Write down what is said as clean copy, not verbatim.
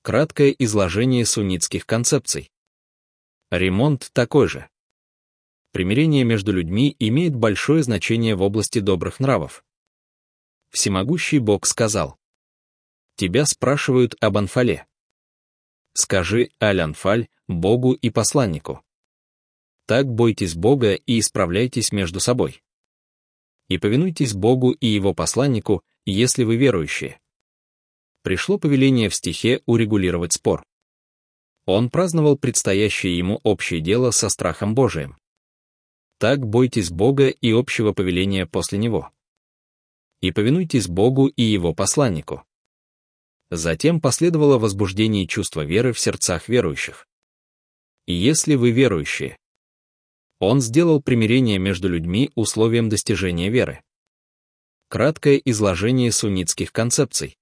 Краткое изложение суннитских концепций. Ремонт такой же. Примирение между людьми имеет большое значение в области добрых нравов. Всемогущий Бог сказал: «Тебя спрашивают об Анфале. Скажи Аль-Анфаль Богу и посланнику. Так бойтесь Бога и исправляйтесь между собой. И повинуйтесь Богу и Его посланнику, если вы верующие». Пришло повеление в стихе урегулировать спор. Он праздновал предстоящее ему общее дело со страхом Божиим. Так бойтесь Бога и общего повеления после него. И повинуйтесь Богу и Его посланнику. Затем последовало возбуждение чувства веры в сердцах верующих. И если вы верующие, он сделал примирение между людьми условием достижения веры. Краткое изложение суннитских концепций.